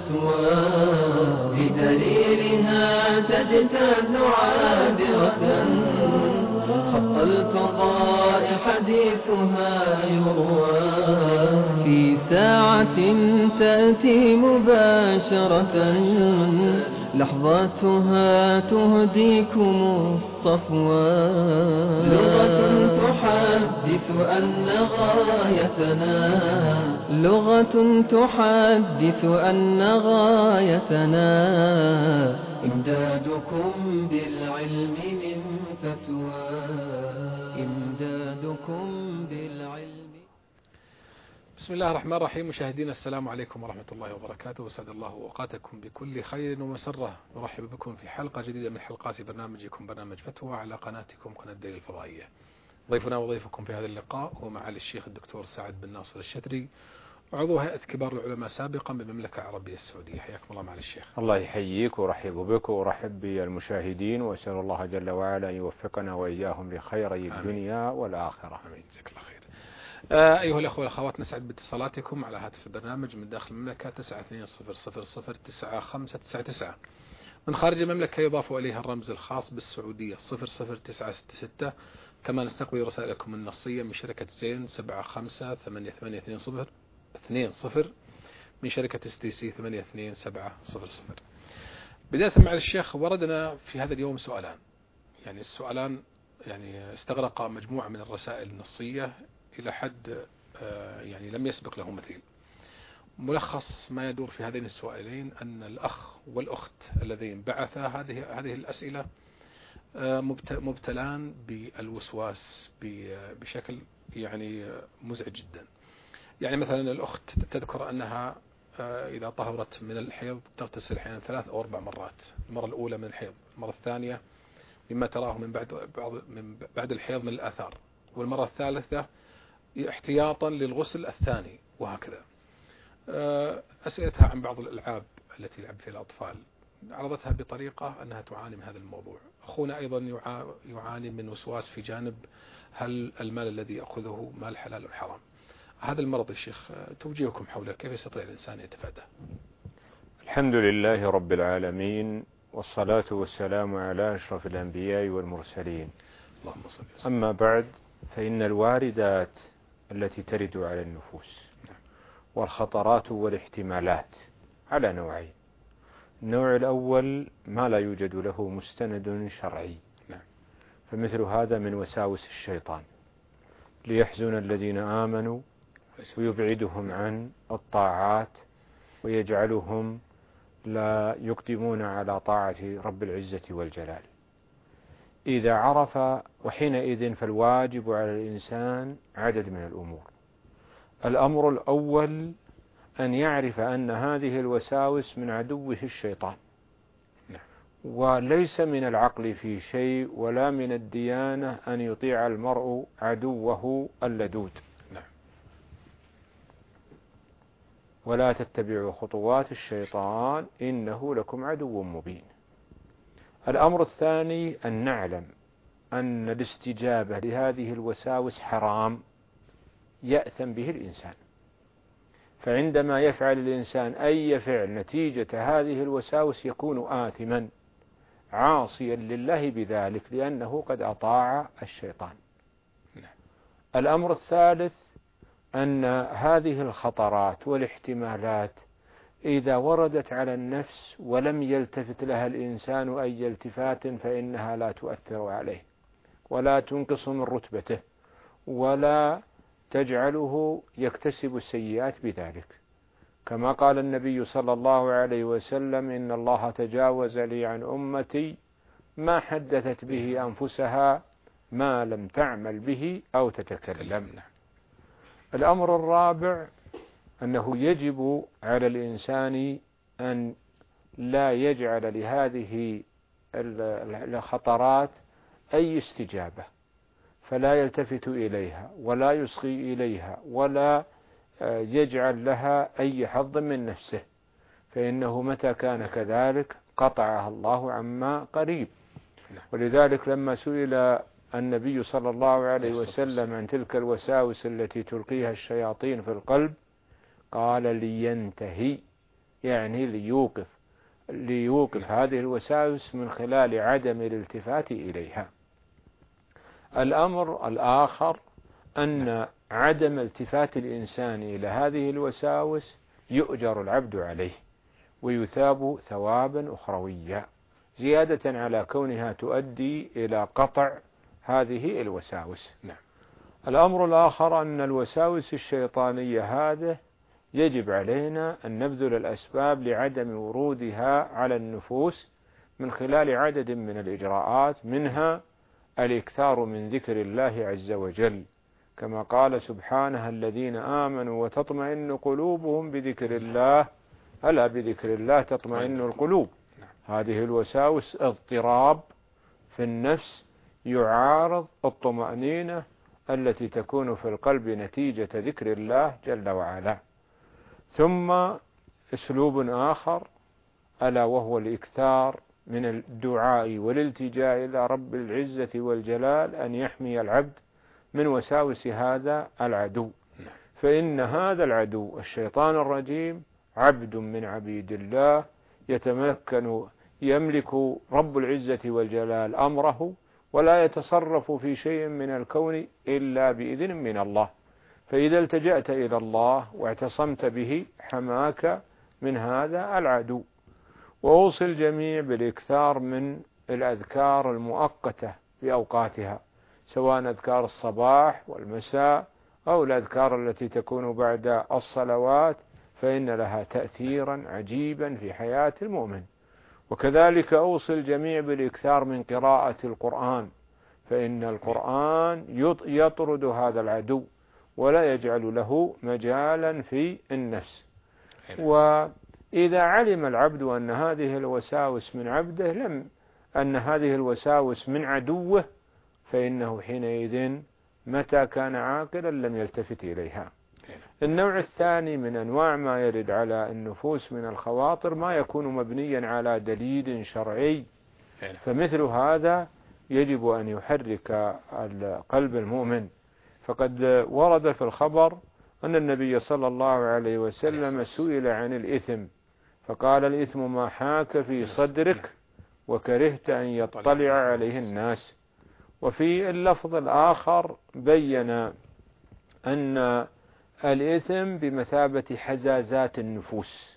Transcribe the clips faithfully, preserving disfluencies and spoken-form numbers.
فتوى بدليلها تجتاز عابرة خط الفضاء حديثها يروى في ساعة تأتي مباشرة لحظاتها تهديكم الصفوى لغة تحدث أن غايتنا لغة تحدث أن غايتنا إمدادكم بالعلم من فتوى إمدادكم بالعلم. بسم الله الرحمن الرحيم. مشاهدينا السلام عليكم ورحمة الله وبركاته، وسعد الله أوقاتكم بكل خير ومسرة. نرحب بكم في حلقة جديدة من حلقات برنامجكم برنامج فتوى على قناتكم قناة الدليل الفضائية. ضيفنا وضيفكم في هذا اللقاء هو معالي الشيخ الدكتور سعد بن ناصر الشتري، عضو هيئة كبار العلماء سابقا بالمملكة العربية السعودية. حياكم الله معالي الشيخ. الله يحييك ورحب بك ورحب بالمشاهدين، وأسأل الله جل وعلا أن يوفقنا وإياهم لخيري الدنيا والآخرة. آمين. جزاك الله خير. آه أيها الأخوة والأخوات، نسعد باتصالاتكم على هاتف البرنامج من داخل المملكة تسعة اثنين صفر صفر صفر تسعة خمسة تسعة تسعة، من خارج المملكة يضاف إليها الرمز الخاص بالسعودية صفر صفر تسعة ستة ستة. كما نستقبل رسائلكم النصية من شركة زين سبعة خمسة ثمانية ثمانية اثنين صفر اثنين صفر، من شركة اس تي سي ثمانية اثنين سبعة صفر صفر. بداية مع الشيخ، وردنا في هذا اليوم سؤالان، يعني السؤالان يعني استغرق مجموعة من الرسائل النصية إلى حد يعني لم يسبق له مثيل. ملخص ما يدور في هذين السؤالين أن الأخ والأخت الذين بعثا هذه هذه الأسئلة مبتلان بالوسواس بشكل يعني مزعج جدا. يعني مثلا الأخت تذكر أنها إذا طهرت من الحيض تغتسل أحيانا ثلاث أو أربع مرات، المرة الأولى من الحيض، المرة الثانية مما تراه من بعد بعض من بعد الحيض من الآثار، والمرة الثالثة احتياطا للغسل الثاني، وهكذا. أسئلتها عن بعض الألعاب التي يلعب فيها الأطفال عرضتها بطريقة أنها تعاني من هذا الموضوع. أخونا أيضا يعاني من وسواس في جانب هل المال الذي يأخذه مال حلال أو حرام. هذا المرض الشيخ توجيهكم حوله، كيف يستطيع الإنسان يتفاداه؟ الحمد لله رب العالمين، والصلاة والسلام على أشرف الأنبياء والمرسلين. اللهم صل وسلم. أما بعد، فإن الواردات التي ترد على النفوس والخطرات والاحتمالات على نوعين. النوع الأول ما لا يوجد له مستند شرعي، فمثل هذا من وساوس الشيطان ليحزن الذين آمنوا ويبعدهم عن الطاعات ويجعلهم لا يقدمون على طاعة رب العزة والجلال. إذا عرف، وحينئذ فالواجب على الإنسان عدد من الأمور. الأمر الأول أن يعرف أن هذه الوساوس من عدوه الشيطان، وليس من العقل في شيء ولا من الديانة أن يطيع المرء عدوه اللدود. ولا تتبعوا خطوات الشيطان إنه لكم عدو مبين. الأمر الثاني أن نعلم أن الاستجابة لهذه الوساوس حرام يأثم به الإنسان، فعندما يفعل الإنسان أي فعل نتيجة هذه الوساوس يكون آثما عاصيا لله بذلك، لأنه قد أطاع الشيطان. الأمر الثالث أن هذه الخطرات والاحتمالات إذا وردت على النفس ولم يلتفت لها الإنسان أي التفات فإنها لا تؤثر عليه ولا تنقص من رتبته ولا تجعله يكتسب السيئات بذلك، كما قال النبي صلى الله عليه وسلم: إن الله تجاوز لي عن أمتي ما حدثت به أنفسها ما لم تعمل به أو تتكلم. الأمر الرابع أنه يجب على الإنسان أن لا يجعل لهذه الخطرات أي استجابة، فلا يلتفت إليها ولا يصغي إليها ولا يجعل لها أي حظ من نفسه، فإنه متى كان كذلك قطعها الله عما قريب. ولذلك لما سئل النبي صلى الله عليه وسلم عن تلك الوساوس التي تلقيها الشياطين في القلب قال: لينتهي يعني ليوقف ليوقف هذه الوساوس من خلال عدم الالتفات إليها. الأمر الآخر أن عدم التفات الإنسان إلى هذه الوساوس يؤجر العبد عليه ويثاب ثوابا أخرويا زيادة على كونها تؤدي إلى قطع هذه الوساوس. نعم. الأمر الآخر أن الوساوس الشيطانية هذه يجب علينا أن نبذل الأسباب لعدم ورودها على النفوس من خلال عدد من الإجراءات، منها الإكثار من ذكر الله عز وجل، كما قال سبحانه: الذين آمنوا وتطمئن قلوبهم بذكر الله ألا بذكر الله تطمئن القلوب. هذه الوساوس اضطراب في النفس يعارض الطمأنينة التي تكون في القلب نتيجة ذكر الله جل وعلا. ثم أسلوب آخر ألا وهو الإكثار من الدعاء والالتجاء إلى رب العزة والجلال أن يحمي العبد من وساوس هذا العدو، فإن هذا العدو الشيطان الرجيم عبد من عبيد الله يتمكن يملك رب العزة والجلال أمره ولا يتصرف في شيء من الكون إلا بإذن من الله، فإذا التجأت إلى الله واعتصمت به حماك من هذا العدو. وأوصي الجميع بالإكثار من الأذكار المؤقتة بأوقاتها، سواء أذكار الصباح والمساء أو الأذكار التي تكون بعد الصلوات، فإن لها تأثيرا عجيبا في حياة المؤمن. وكذلك أوصي الجميع بالإكثار من قراءة القرآن، فإن القرآن يطرد هذا العدو ولا يجعل له مجالا في النفس. وإذا علم العبد أن هذه الوساوس من عبده لم أن هذه الوساوس من عدوه، فإنه حينئذ متى كان عاقلا لم يلتفت إليها. النوع الثاني من أنواع ما يرد على النفوس من الخواطر ما يكون مبنيا على دليل شرعي، فمثل هذا يجب أن يحرك القلب المؤمن. فقد ورد في الخبر أن النبي صلى الله عليه وسلم سئل عن الإثم فقال: الإثم ما حاك في صدرك وكرهت أن يطلع عليه الناس. وفي اللفظ الآخر بين أن الإثم بمثابة حزازات النفوس.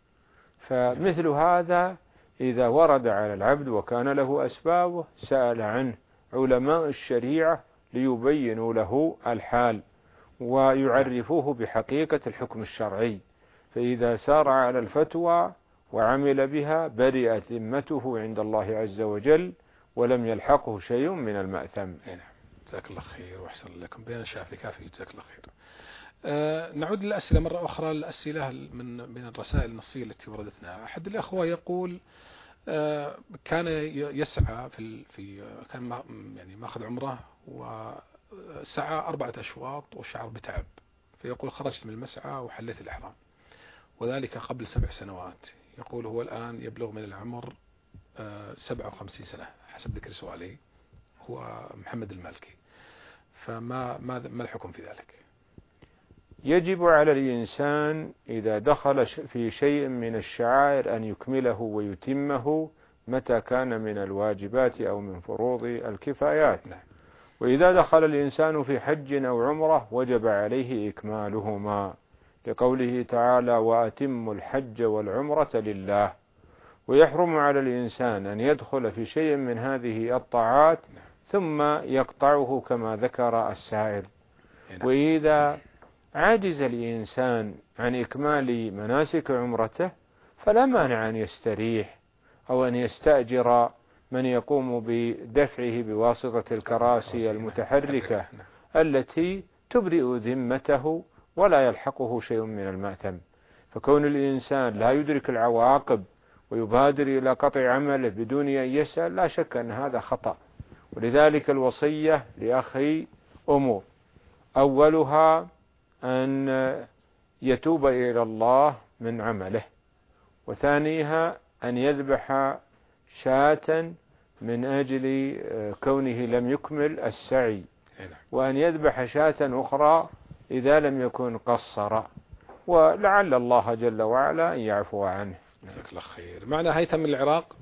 فمثل هذا إذا ورد على العبد وكان له أسبابه سأل عنه علماء الشريعة ليبينوا له الحال ويعرفوه بحقيقة الحكم الشرعي، فإذا سار على الفتوى وعمل بها برئت ذمته عند الله عز وجل ولم يلحقه شيء من المأثم. جزاك الله خير وأحسن لكم بين شافي كافي. جزاك الله خير. أه نعود للأسئلة مرة أخرى، الأسئلة من من الرسائل النصية التي وردتنا. أحد الأخوة يقول أه كان يسعى في في كان يعني ماخذ عمره وسعى أربعة أشواط وشعر بتعب، فيقول خرجت من المسعى وحليت الإحرام وذلك قبل سبع سنوات. يقول هو الآن يبلغ من العمر أه سبعة وخمسين سنة حسب ذكر سؤالي، هو محمد المالكي، فما ما الحكم في ذلك؟ يجب على الإنسان إذا دخل في شيء من الشعائر أن يكمله ويتمه متى كان من الواجبات أو من فروض الكفايات. وإذا دخل الإنسان في حج أو عمرة وجب عليه إكمالهما، لقوله تعالى: وأتم الحج والعمرة لله. ويحرم على الإنسان أن يدخل في شيء من هذه الطاعات ثم يقطعه كما ذكر السائل. وإذا عجز الإنسان عن إكمال مناسك عمرته فلا مانع أن يستريح أو أن يستأجر من يقوم بدفعه بواسطة الكراسي المتحركة التي تبرئ ذمته ولا يلحقه شيء من المأثم. فكون الإنسان لا يدرك العواقب ويبادر إلى قطع عمله بدون أن يسأل لا شك أن هذا خطأ. ولذلك الوصية لأخي أمور: أولها أن يتوب إلى الله من عمله، وثانيها أن يذبح شاة من أجل كونه لم يكمل السعي، وأن يذبح شاة أخرى إذا لم يكن قصر. ولعل الله جل وعلا أن يعفو عنه. جزاك الله خير. معنا هيثم من العراق.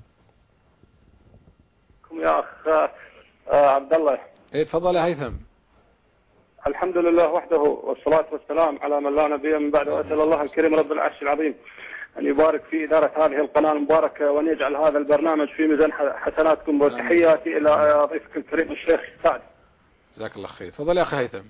يا أخ عبد الله. إيه تفضل يا هيثم. الحمد لله وحده والصلاة والسلام على من لا نبي من بعد، وأسأل الله الكريم رب العرش العظيم أن يبارك في إدارة هذه القناة المباركة، وأن يجعل هذا البرنامج في ميزان حسناتكم، وتحياتي إلى ضيفك الكريم الشيخ سعد. جزاك الله خير. تفضل يا أخي هيثم.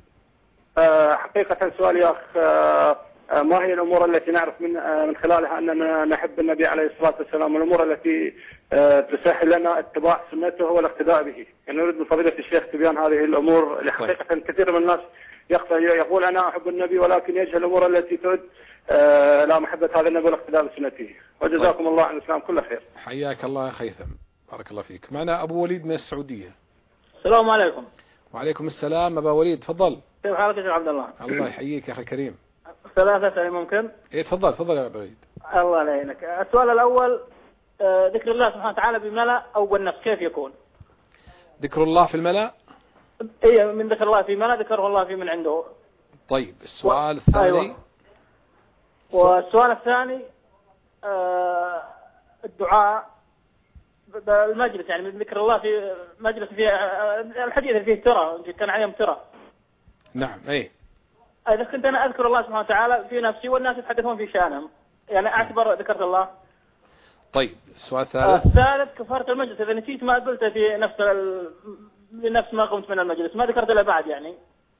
أه حقيقة سؤال يا أخ، أه ما هي الأمور التي نعرف من أه من خلالها أننا نحب النبي عليه الصلاة والسلام، والأمور التي أه تسهل لنا اتباع سنته والاقتداء به؟ يعني نريد من فضيلة الشيخ تبيان هذه الأمور، لحقيقة كثير من الناس يقول أنا أحب النبي ولكن يجهل الأمور التي تؤد أه لا محبة هذا النبي والاقتداء بسنته. وجزاكم طيب. الله عن الإسلام كل خير. حياك الله يا هيثم، بارك الله فيك. معنا أبو وليد من السعودية. السلام عليكم. وعليكم السلام أبا وليد، تفضل. كيف حالك يا عبد الله؟ الله يحييك يا أخي الكريم. ثلاثة أسئلة ممكن؟ إيه تفضل تفضل يا أبو وليد. الله يعينك. السؤال الأول، ذكر الله سبحانه وتعالى بملأ أو بالنفس كيف يكون؟ ذكر الله في الملأ؟ إيه، من ذكر الله في ملأ ذكره الله في من عنده. طيب السؤال و... الثاني. أيوة. والسؤال الثاني آه الدعاء بالمجلس، يعني من ذكر الله في مجلس فيه الحديث اللي فيه ترى، كان عليهم ترى. نعم ايه. إذا كنت أنا أذكر الله سبحانه وتعالى في نفسي والناس يتحدثون في شأنهم، يعني أعتبر ذكرت الله. طيب السؤال الثالث. الثالث كفارة المجلس، إذا نسيت ما قلته في نفس ال... بنفس ما قمت من المجلس، ما ذكرت إلا بعد يعني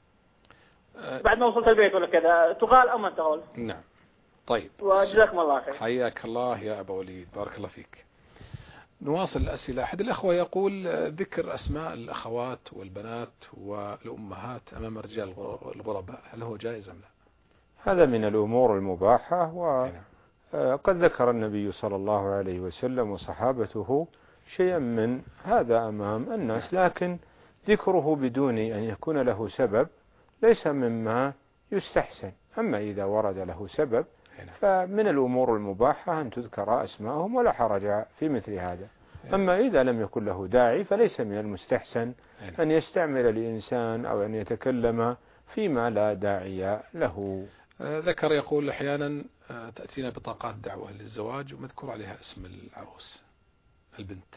أه بعد ما وصلت البيت ولا كذا، تقال أو ما تقول. نعم. طيب. وجزاكم الله خير. حياك الله يا أبا وليد، بارك الله فيك. نواصل الأسئلة. أحد الأخوة يقول ذكر أسماء الأخوات والبنات والأمهات أمام الرجال الغرباء، هل هو جائز أم لا؟ هذا من الأمور المباحة، وقد ذكر النبي صلى الله عليه وسلم وصحابته شيئا من هذا أمام الناس، لكن ذكره بدون أن يكون له سبب ليس مما يستحسن. أما إذا ورد له سبب فمن الأمور المباحة أن تذكر أسماءهم ولا حرج في مثل هذا. أما إذا لم يكن له داعي فليس من المستحسن أن يستعمل الإنسان أو أن يتكلم فيما لا داعي له. ذكر يقول أحيانا تأتينا بطاقات دعوة للزواج ومذكور عليها اسم العروس البنت،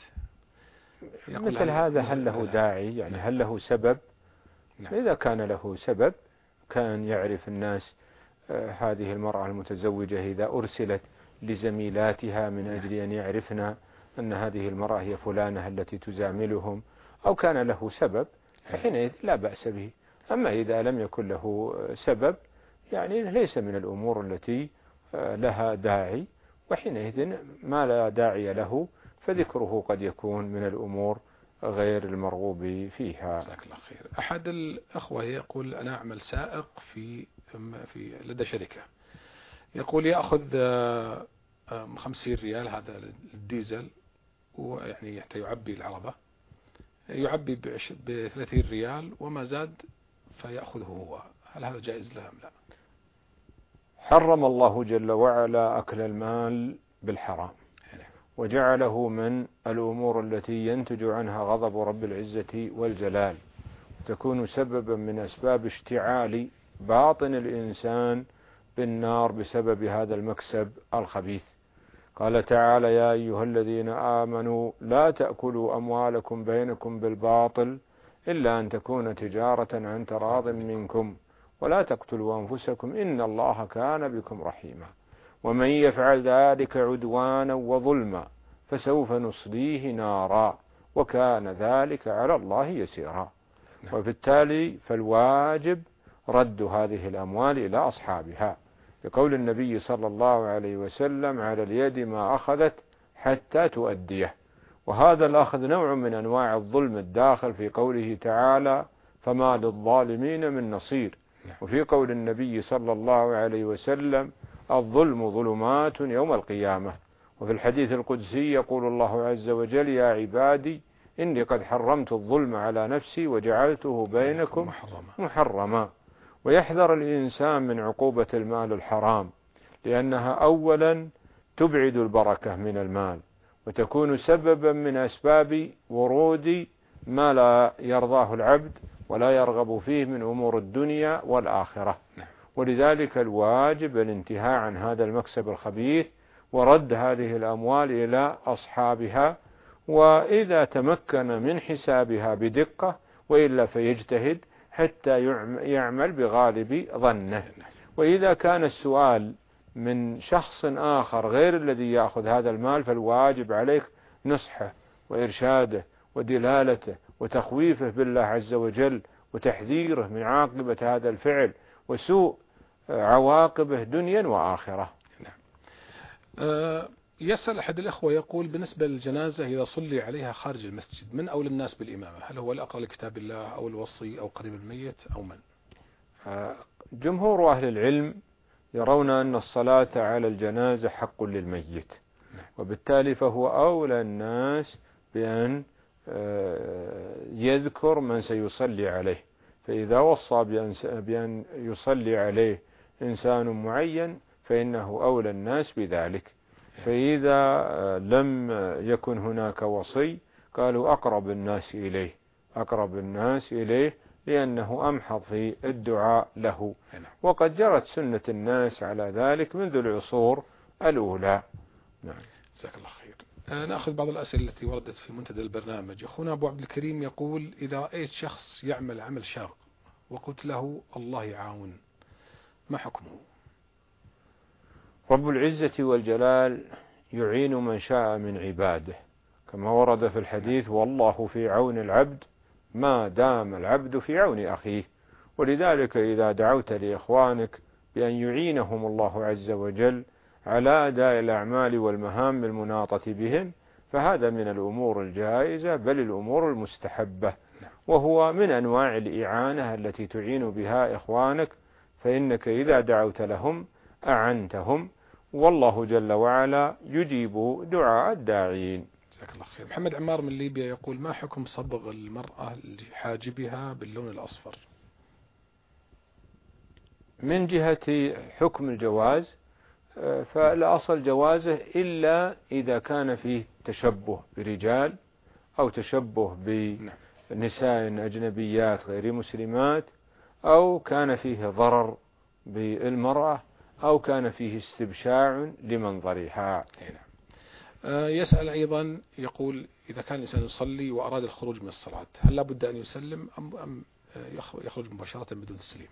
مثل هذا هل له داعي؟ يعني هل له سبب؟ نعم. إذا كان له سبب كان يعرف الناس هذه المرأة المتزوجة إذا أرسلت لزميلاتها من أجل أن يعرفنا أن هذه المرأة هي فلانة التي تزاملهم، أو كان له سبب فحينئذ لا بأس به. أما إذا لم يكن له سبب يعني ليس من الأمور التي لها داعي، وحينئذ ما لا داعي له فذكره قد يكون من الأمور غير المرغوب فيها. جزاك الله خير. أحد الأخوة يقول أنا أعمل سائق في في لدى شركة، يقول يأخذ خمسين ريال هذا الديزل، ويعني حتى يعبي العربة يعبي بثلاثين ريال وما زاد فيأخذه هو، هل هذا جائز له أم لا؟ حرم الله جل وعلا أكل المال بالحرام، وجعله من الأمور التي ينتج عنها غضب رب العزة والجلال، تكون سببا من أسباب اشتعال باطن الإنسان بالنار بسبب هذا المكسب الخبيث. قال تعالى يا أيها الذين آمنوا لا تأكلوا أموالكم بينكم بالباطل إلا أن تكون تجارة عن تراض منكم ولا تقتلوا أنفسكم إن الله كان بكم رحيما ومن يفعل ذلك عدوانا وظلما فسوف نصليه نارا وكان ذلك على الله يسيرا. وبالتالي فالواجب رد هذه الأموال إلى أصحابها، بقول النبي صلى الله عليه وسلم على اليد ما أخذت حتى تؤديه. وهذا الأخذ نوع من أنواع الظلم الداخل في قوله تعالى فما للظالمين من نصير، وفي قول النبي صلى الله عليه وسلم الظلم ظلمات يوم القيامة. وفي الحديث القدسي يقول الله عز وجل يا عبادي إني قد حرمت الظلم على نفسي وجعلته بينكم محرما. ويحذر الإنسان من عقوبة المال الحرام، لأنها أولا تبعد البركة من المال، وتكون سببا من أسباب ورود ما لا يرضاه العبد ولا يرغب فيه من أمور الدنيا والآخرة. ولذلك الواجب الانتهاء عن هذا المكسب الخبيث ورد هذه الأموال إلى أصحابها، وإذا تمكن من حسابها بدقة، وإلا فيجتهد حتى يعمل بغالب ظنه. وإذا كان السؤال من شخص آخر غير الذي يأخذ هذا المال، فالواجب عليك نصحه وإرشاده ودلالته وتخويفه بالله عز وجل وتحذيره من عاقبة هذا الفعل وسوء عواقبه دنيا وآخرة. نعم. أه يسأل أحد الأخوة يقول بالنسبة للجنازة إذا صلي عليها خارج المسجد، من أولى الناس بالإمامة؟ هل هو الأقرأ لكتاب الله أو الوصي أو قريب الميت أو من؟ أه جمهور أهل العلم يرون أن الصلاة على الجنازة حق للميت، وبالتالي فهو أولى الناس بأن يذكر من سيصلي عليه، فإذا وصى بأن يصلي عليه إنسان معين فإنه أولى الناس بذلك. فإذا لم يكن هناك وصي قالوا أقرب الناس إليه، أقرب الناس إليه لأنه أمحض في الدعاء له، وقد جرت سنة الناس على ذلك منذ العصور الأولى. نعم. جزاك الله خير. آه نأخذ بعض الأسئلة التي وردت في منتدى البرنامج. أخونا أبو عبد الكريم يقول إذا رأيت شخص يعمل عمل شاق وقلت له الله يعاون، ما حكمه؟ رب العزة والجلال يعين من شاء من عباده، كما ورد في الحديث والله في عون العبد ما دام العبد في عون أخيه. ولذلك إذا دعوت لإخوانك بأن يعينهم الله عز وجل على أداء الأعمال والمهام المناطة بهم، فهذا من الأمور الجائزة بل الأمور المستحبة، وهو من أنواع الإعانة التي تعين بها إخوانك، فإنك إذا دعوت لهم أعنتهم، والله جل وعلا يجيب دعاء الداعين. جزاك الله خير. محمد عمار من ليبيا يقول ما حكم صبغ المرأة لحاجبها باللون الأصفر؟ من جهة حكم الجواز فالأصل جوازه إلا إذا كان فيه تشبه برجال أو تشبه بنساء أجنبيات غير مسلمات، أو كان فيه ضرر بالمرأة، أو كان فيه استبشاع لمنظرها. يسأل أيضا يقول إذا كان الإنسان يصلي وأراد الخروج من الصلاة، هل لابد أن يسلم أم أم يخرج مباشرة بدون تسليم؟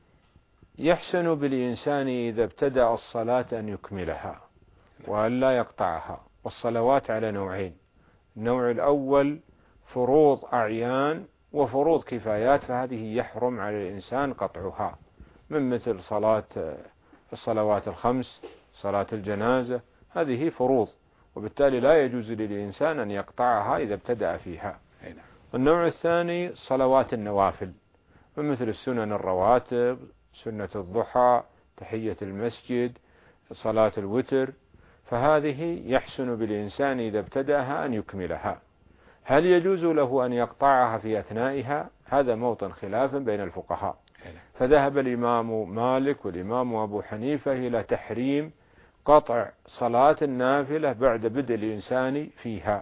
يحسن بالإنسان إذا ابتدأ الصلاة أن يكملها وأن لا يقطعها. والصلوات على نوعين: النوع الأول فروض أعيان وفروض كفايات، فهذه يحرم على الإنسان قطعها، من مثل صلاة الصلوات الخمس، صلاة الجنازة، هذه فروض، وبالتالي لا يجوز للإنسان أن يقطعها إذا ابتدأ فيها. النوع الثاني صلوات النوافل، من مثل السنن الرواتب، سنة الضحى، تحية المسجد، صلاة الوتر، فهذه يحسن بالإنسان إذا ابتدأها أن يكملها. هل يجوز له أن يقطعها في أثنائها؟ هذا موطن خلاف بين الفقهاء، فذهب الإمام مالك والإمام أبو حنيفة إلى تحريم قطع صلاة النافلة بعد بدء الإنسان فيها،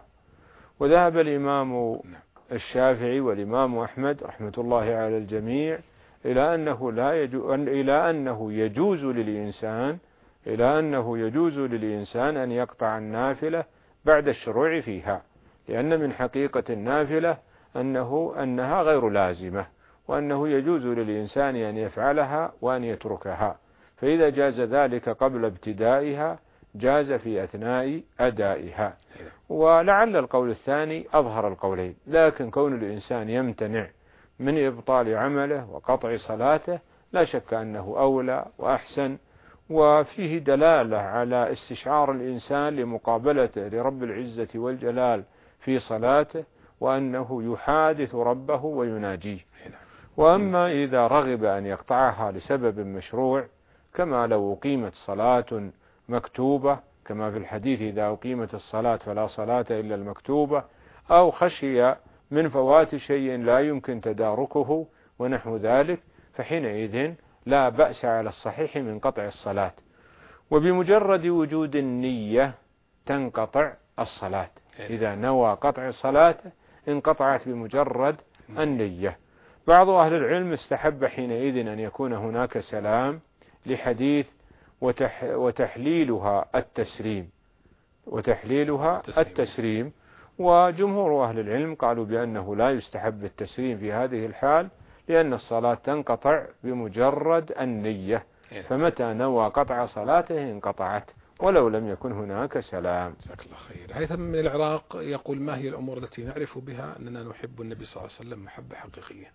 وذهب الإمام الشافعي والإمام أحمد رحمة الله على الجميع إلى أنه لا يجوز إلى أنه يجوز للإنسان إلى أنه يجوز للإنسان أن يقطع النافلة بعد الشروع فيها، لأن من حقيقة النافلة أنه أنها غير لازمة، وأنه يجوز للإنسان أن يفعلها وأن يتركها، فإذا جاز ذلك قبل ابتدائها جاز في أثناء أدائها. ولعل القول الثاني أظهر القولين، لكن كون الإنسان يمتنع من إبطال عمله وقطع صلاته لا شك أنه أولى وأحسن، وفيه دلالة على استشعار الإنسان لمقابلته لرب العزة والجلال في صلاته، وأنه يحادث ربه ويناجيه. وأما إذا رغب أن يقطعها لسبب مشروع، كما لو أقيمت صلاة مكتوبة كما في الحديث إذا أقيمت الصلاة فلا صلاة إلا المكتوبة، أو خشي من فوات شيء لا يمكن تداركه ونحو ذلك، فحينئذ لا بأس على الصحيح من قطع الصلاة، وبمجرد وجود النية تنقطع الصلاة. إذا نوى قطع الصلاة انقطعت بمجرد النية. بعض أهل العلم استحب حينئذ أن يكون هناك سلام لحديث وتح وتحليلها التسليم وتحليلها التسليم. التسليم. وجمهور أهل العلم قالوا بأنه لا يستحب التسليم في هذه الحال، لأن الصلاة تنقطع بمجرد النية، فمتى نوى قطع صلاته انقطعت ولو لم يكن هناك سلام. جزاك الله خير. هيثم من العراق يقول: ما هي الأمور التي نعرف بها أننا نحب النبي صلى الله عليه وسلم محبة حقيقية؟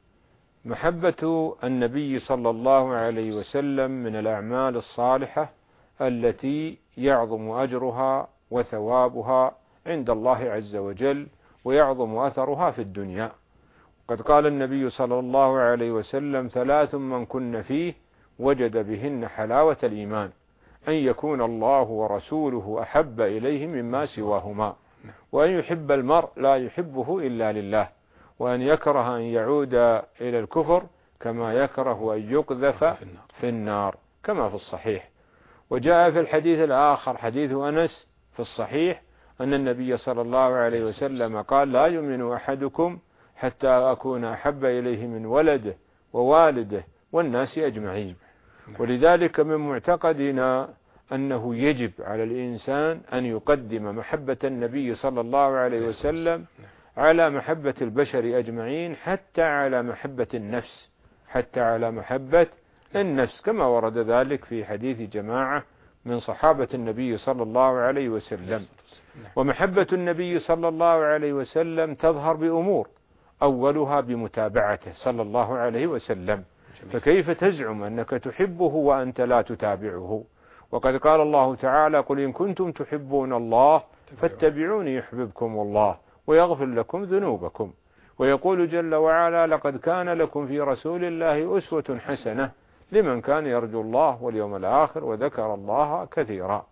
محبة النبي صلى الله عليه وسلم من الأعمال الصالحة التي يعظم أجرها وثوابها عند الله عز وجل ويعظم أثرها في الدنيا. قد قال النبي صلى الله عليه وسلم: ثلاث من كن فيه وجد بهن حلاوة الإيمان، أن يكون الله ورسوله أحب إليه مما سواهما، وأن يحب المرء لا يحبه إلا لله، وأن يكره أن يعود إلى الكفر كما يكره أن يقذف في النار كما في الصحيح. وجاء في الحديث الآخر حديث أنس في الصحيح أن النبي صلى الله عليه وسلم قال: لا يؤمن أحدكم حتى أكون أحب إليه من ولده ووالده والناس أجمعين. ولذلك من معتقدنا أنه يجب على الإنسان أن يقدم محبة النبي صلى الله عليه وسلم على محبة البشر أجمعين، حتى على محبة النفس حتى على محبة النفس كما ورد ذلك في حديث جماعة من صحابة النبي صلى الله عليه وسلم. ومحبة النبي صلى الله عليه وسلم تظهر بأمور، أولها بمتابعته صلى الله عليه وسلم، فكيف تزعم أنك تحبه وأنت لا تتابعه؟ وقد قال الله تعالى: قل إن كنتم تحبون الله فاتبعوني يحببكم الله ويغفر لكم ذنوبكم. ويقول جل وعلا: لقد كان لكم في رسول الله أسوة حسنة لمن كان يرجو الله واليوم الآخر وذكر الله كثيرا.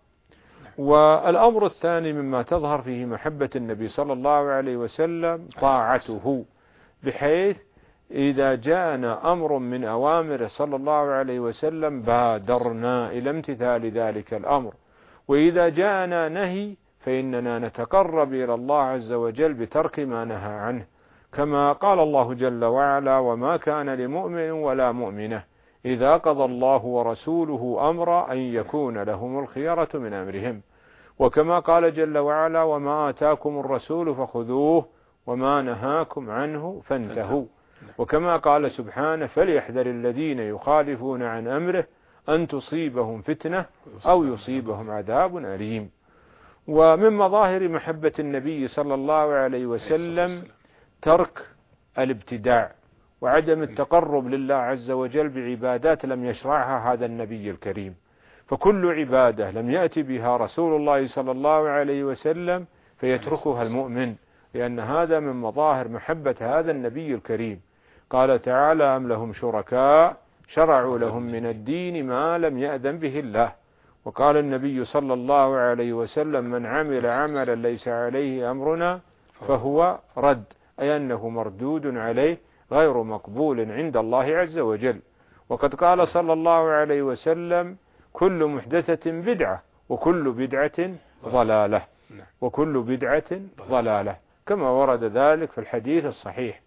والأمر الثاني مما تظهر فيه محبة النبي صلى الله عليه وسلم طاعته، بحيث إذا جاءنا أمر من أوامره صلى الله عليه وسلم بادرنا إلى امتثال ذلك الأمر، وإذا جاءنا نهي فإننا نتقرب إلى الله عز وجل بترك ما نهى عنه، كما قال الله جل وعلا: وما كان لمؤمن ولا مؤمنة إذا قضى الله ورسوله أمرا أن يكون لهم الخيرة من أمرهم. وكما قال جل وعلا: وما آتاكم الرسول فخذوه وما نهاكم عنه فانتهوا. وكما قال سبحانه: فليحذر الذين يخالفون عن أمره أن تصيبهم فتنة أو يصيبهم عذاب أليم. ومن مظاهر محبة النبي صلى الله عليه وسلم ترك الابتداع وعدم التقرب لله عز وجل بعبادات لم يشرعها هذا النبي الكريم. فكل عبادة لم يأتي بها رسول الله صلى الله عليه وسلم فيتركها المؤمن، لأن هذا من مظاهر محبة هذا النبي الكريم. قال تعالى: أم لهم شركاء شرعوا لهم من الدين ما لم يأذن به الله. وقال النبي صلى الله عليه وسلم: من عمل عملا ليس عليه أمرنا فهو رد، أي أنه مردود عليه غير مقبول عند الله عز وجل. وقد قال صلى الله عليه وسلم: كل محدثة بدعة وكل بدعة ضلالة وكل بدعة ضلالة، كما ورد ذلك في الحديث الصحيح.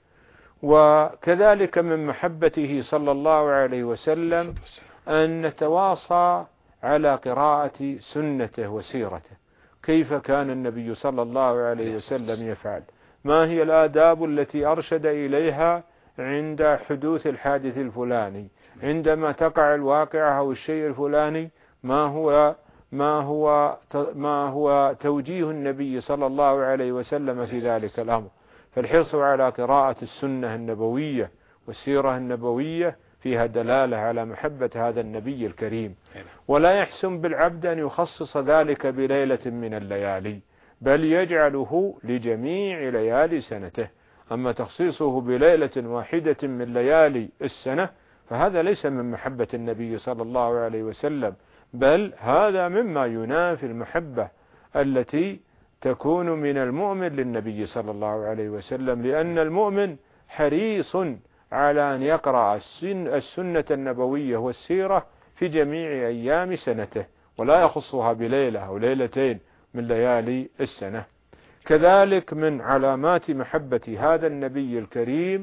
وكذلك من محبته صلى الله عليه وسلم أن نتواصى على قراءة سنته وسيرته، كيف كان النبي صلى الله عليه وسلم يفعل، ما هي الآداب التي أرشد إليها عند حدوث الحادث الفلاني، عندما تقع الواقعة أو الشيء الفلاني، ما هو ما هو ما هو توجيه النبي صلى الله عليه وسلم في ذلك الأمر. فالحرص على قراءة السنة النبوية والسيرة النبوية فيها دلالة على محبة هذا النبي الكريم. ولا يحسن بالعبد أن يخصص ذلك بليلة من الليالي، بل يجعله لجميع ليالي سنته. أما تخصيصه بليلة واحدة من ليالي السنة فهذا ليس من محبة النبي صلى الله عليه وسلم، بل هذا مما ينافي المحبة التي تكون من المؤمن للنبي صلى الله عليه وسلم، لأن المؤمن حريص على أن يقرأ السنة النبوية والسيرة في جميع أيام سنته، ولا يخصها بليلة أو ليلتين من ليالي السنة. كذلك من علامات محبة هذا النبي الكريم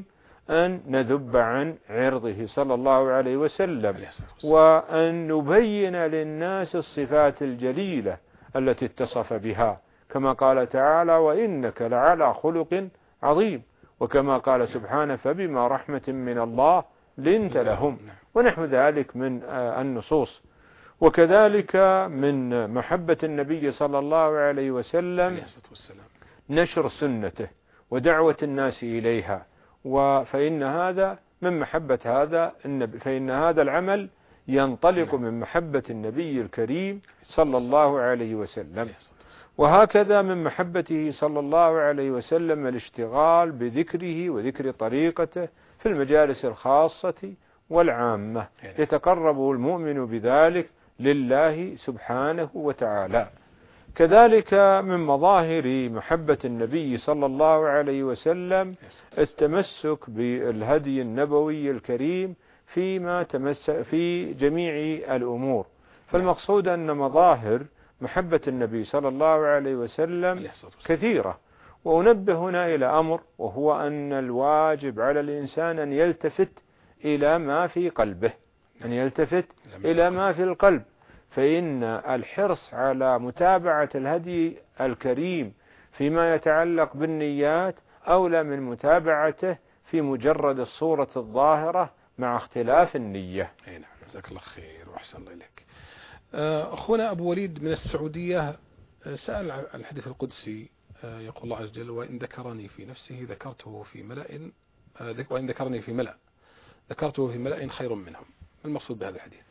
أن نذب عن عرضه صلى الله عليه وسلم، وأن نبين للناس الصفات الجليلة التي اتصف بها، كما قال تعالى: وإنك لعلى خلق عظيم، وكما قال سبحانه: فبما رحمة من الله لنت لهم، ونحو ذلك من النصوص. وكذلك من محبة النبي صلى الله عليه وسلم نشر سنته ودعوة الناس إليها، فإن هذا من محبة هذا النبي، فإن هذا العمل ينطلق من محبة النبي الكريم صلى الله عليه وسلم. وهكذا من محبته صلى الله عليه وسلم الاشتغال بذكره وذكر طريقته في المجالس الخاصة والعامة، يتقرب المؤمن بذلك لله سبحانه وتعالى. كذلك من مظاهر محبة النبي صلى الله عليه وسلم التمسك بالهدي النبوي الكريم فيما تمسك في جميع الأمور. فالمقصود أن مظاهر محبة النبي صلى الله عليه وسلم كثيرة. وأنبه هنا إلى أمر، وهو أن الواجب على الإنسان أن يلتفت إلى ما في قلبه، أن يلتفت إلى ما في القلب، فإن الحرص على متابعة الهدي الكريم فيما يتعلق بالنيات أولى من متابعته في مجرد الصورة الظاهرة مع اختلاف النية. أي نعم، جزاك الله خير وأحسن الله إليك. أخونا أبو وليد من السعودية سأل عن الحديث القدسي، يقول الله عز وجل: وإن ذكرني في نفسه ذكرته في ملأ، وإن ذكرني في ملأ ذكرته في ملأ خير منهم. ما المقصود بهذا الحديث؟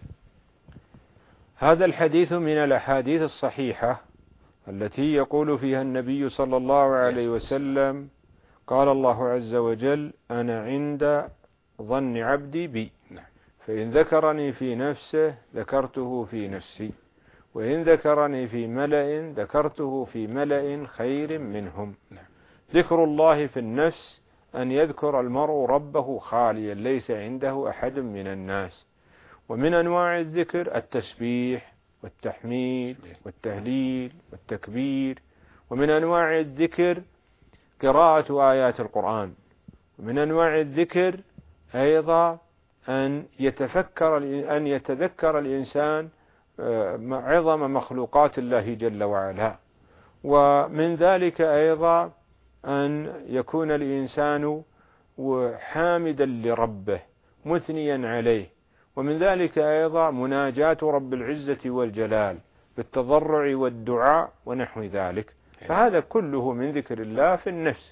هذا الحديث من الأحاديث الصحيحة التي يقول فيها النبي صلى الله عليه وسلم: قال الله عز وجل: أنا عند ظن عبدي بي، فإن ذكرني في نفسه ذكرته في نفسي، وإن ذكرني في ملأ ذكرته في ملأ خير منهم. ذكر الله في النفس أن يذكر المرء ربه خاليا ليس عنده أحد من الناس. ومن أنواع الذكر التسبيح والتحميد والتهليل والتكبير. ومن أنواع الذكر قراءة آيات القرآن. ومن أنواع الذكر أيضا أن يتفكر أن يتذكر الإنسان عظم مخلوقات الله جل وعلا. ومن ذلك أيضا أن يكون الإنسان حامدا لربه مثنيا عليه. ومن ذلك أيضا مناجاة رب العزة والجلال بالتضرع والدعاء ونحو ذلك. فهذا كله من ذكر الله في النفس.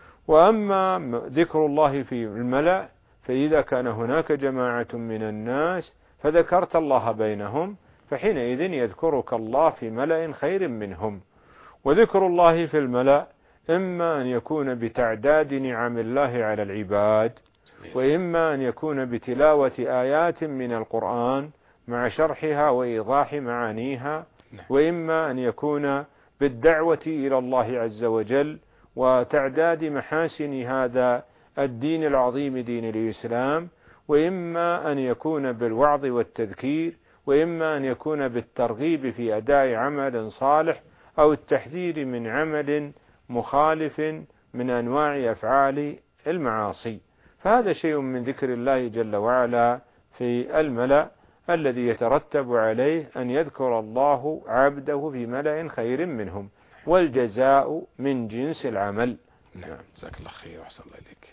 وأما ذكر الله في الملأ، فإذا كان هناك جماعة من الناس فذكرت الله بينهم، فحينئذ يذكرك الله في ملأ خير منهم. وذكر الله في الملأ إما أن يكون بتعداد نعم الله على العباد، وإما أن يكون بتلاوة آيات من القرآن مع شرحها وإيضاح معانيها، وإما أن يكون بالدعوة إلى الله عز وجل وتعداد محاسن هذا الدين العظيم دين الإسلام، وإما أن يكون بالوعظ والتذكير، وإما أن يكون بالترغيب في أداء عمل صالح أو التحذير من عمل مخالف من أنواع أفعال المعاصي. فهذا شيء من ذكر الله جل وعلا في الملأ الذي يترتب عليه أن يذكر الله عبده في ملأ خير منهم، والجزاء من جنس العمل. نعم، جزاك الله خير وأحسن الله إليك.